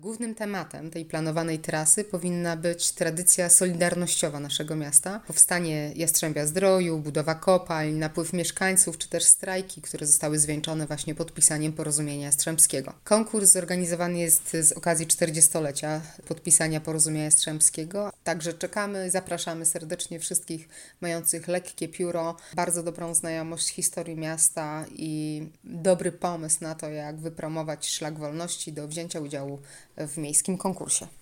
Głównym tematem tej planowanej trasy powinna być tradycja solidarnościowa naszego miasta, powstanie Jastrzębia Zdroju, budowa kopalń, napływ mieszkańców czy też strajki, które zostały zwieńczone właśnie podpisaniem porozumienia jastrzębskiego. Konkurs zorganizowany jest z okazji 40-lecia podpisania porozumienia jastrzębskiego, także czekamy, zapraszamy serdecznie wszystkich mających lekkie pióro, bardzo dobrą znajomość historii miasta i dobry pomysł na to, jak wypromować Szlak Wolności do wzięcia udziału w miejskim konkursie.